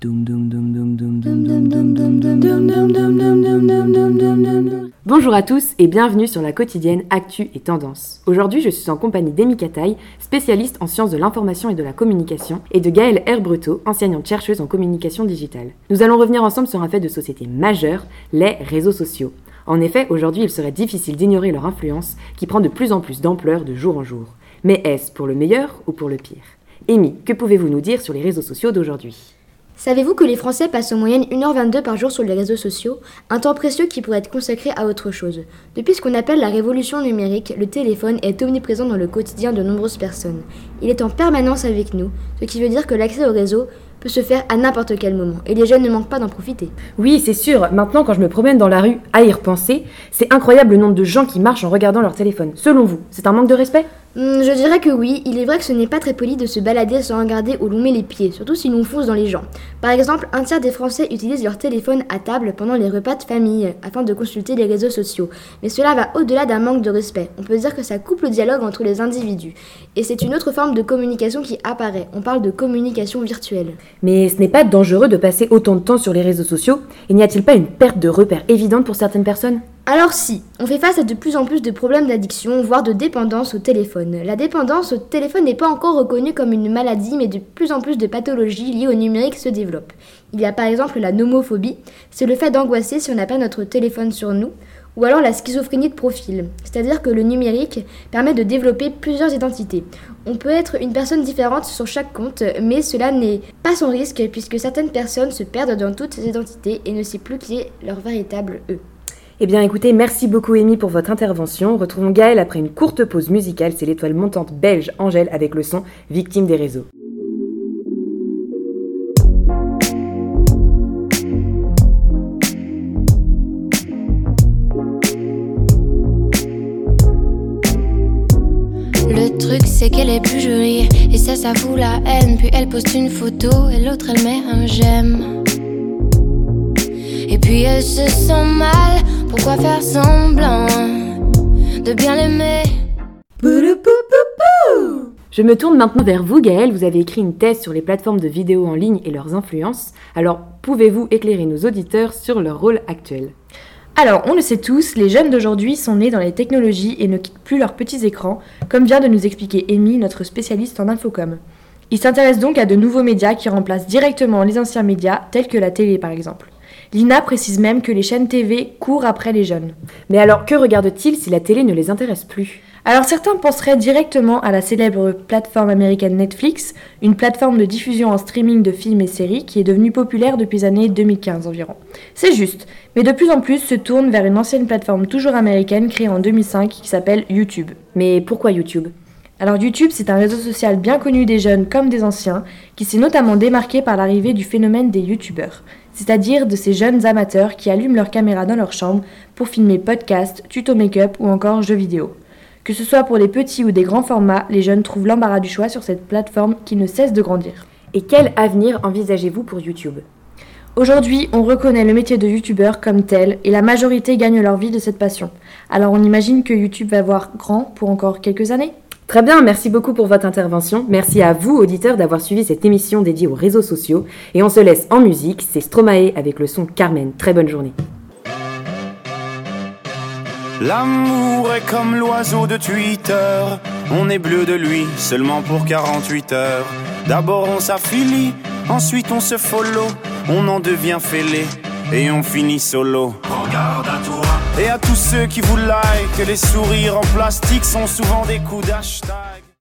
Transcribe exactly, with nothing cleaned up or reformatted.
Bonjour à tous et bienvenue sur la quotidienne Actu et Tendance. Aujourd'hui, je suis en compagnie d'Amy Cataille, spécialiste en sciences de l'information et de la communication, et de Gaëlle Herbreteau, enseignante-chercheuse en communication digitale. Nous allons revenir ensemble sur un fait de société majeur, les réseaux sociaux. En effet, aujourd'hui, il serait difficile d'ignorer leur influence qui prend de plus en plus d'ampleur de jour en jour. Mais est-ce pour le meilleur ou pour le pire ? Amy, que pouvez-vous nous dire sur les réseaux sociaux d'aujourd'hui ? Savez-vous que les Français passent en moyenne une heure vingt-deux par jour sur les réseaux sociaux, un temps précieux qui pourrait être consacré à autre chose. Depuis ce qu'on appelle la révolution numérique, le téléphone est omniprésent dans le quotidien de nombreuses personnes. Il est en permanence avec nous, ce qui veut dire que l'accès au réseau peut se faire à n'importe quel moment, et les jeunes ne manquent pas d'en profiter. Oui, c'est sûr, maintenant quand je me promène dans la rue à y repenser, c'est incroyable le nombre de gens qui marchent en regardant leur téléphone. Selon vous, c'est un manque de respect ? Hum, je dirais que oui, il est vrai que ce n'est pas très poli de se balader sans regarder où l'on met les pieds, surtout si l'on fonce dans les gens. Par exemple, un tiers des Français utilisent leur téléphone à table pendant les repas de famille, afin de consulter les réseaux sociaux. Mais cela va au-delà d'un manque de respect. On peut dire que ça coupe le dialogue entre les individus. Et c'est une autre forme de communication qui apparaît. On parle de communication virtuelle. Mais ce n'est pas dangereux de passer autant de temps sur les réseaux sociaux ? Et n'y a-t-il pas une perte de repères évidente pour certaines personnes ? Alors si, on fait face à de plus en plus de problèmes d'addiction, voire de dépendance au téléphone. La dépendance au téléphone n'est pas encore reconnue comme une maladie, mais de plus en plus de pathologies liées au numérique se développent. Il y a par exemple la nomophobie, c'est le fait d'angoisser si on n'a pas notre téléphone sur nous, ou alors la schizophrénie de profil, c'est-à-dire que le numérique permet de développer plusieurs identités. On peut être une personne différente sur chaque compte, mais cela n'est pas sans risque puisque certaines personnes se perdent dans toutes ces identités et ne savent plus qui est leur véritable eux. Eh bien écoutez, merci beaucoup Amy pour votre intervention. Retrouvons Gaëlle après une courte pause musicale, c'est l'étoile montante belge Angèle avec le son « Victime des réseaux ». Le truc c'est qu'elle est plus jolie et ça ça fout la haine. Puis elle poste une photo et l'autre elle met un j'aime. Et puis elle se sent mal, pourquoi faire semblant de bien l'aimer? Je me tourne maintenant vers vous Gaëlle, vous avez écrit une thèse sur les plateformes de vidéos en ligne et leurs influences. Alors pouvez-vous éclairer nos auditeurs sur leur rôle actuel ? Alors, on le sait tous, les jeunes d'aujourd'hui sont nés dans les technologies et ne quittent plus leurs petits écrans, comme vient de nous expliquer Amy, notre spécialiste en infocom. Ils s'intéressent donc à de nouveaux médias qui remplacent directement les anciens médias, tels que la télé par exemple. L'I N A précise même que les chaînes T V courent après les jeunes. Mais alors, que regardent-ils si la télé ne les intéresse plus ? Alors certains penseraient directement à la célèbre plateforme américaine Netflix, une plateforme de diffusion en streaming de films et séries qui est devenue populaire depuis les années deux mille quinze environ. C'est juste, mais de plus en plus se tournent vers une ancienne plateforme toujours américaine créée en deux mille cinq qui s'appelle YouTube. Mais pourquoi YouTube ? Alors YouTube, c'est un réseau social bien connu des jeunes comme des anciens, qui s'est notamment démarqué par l'arrivée du phénomène des youtubeurs, c'est-à-dire de ces jeunes amateurs qui allument leur caméra dans leur chambre pour filmer podcasts, tutos make-up ou encore jeux vidéo. Que ce soit pour les petits ou des grands formats, les jeunes trouvent l'embarras du choix sur cette plateforme qui ne cesse de grandir. Et quel avenir envisagez-vous pour YouTube ? Aujourd'hui, on reconnaît le métier de youtubeur comme tel et la majorité gagne leur vie de cette passion. Alors on imagine que YouTube va voir grand pour encore quelques années ? Très bien, merci beaucoup pour votre intervention. Merci à vous, auditeurs, d'avoir suivi cette émission dédiée aux réseaux sociaux. Et on se laisse en musique, c'est Stromae avec le son Carmen. Très bonne journée. L'amour est comme l'oiseau de Twitter. On est bleu de lui seulement pour quarante-huit heures. D'abord on s'affilie, ensuite on se follow. On en devient fêlé et on finit solo. Regarde à toi. Et à tous ceux qui vous like, les sourires en plastique sont souvent des coups d'hashtag.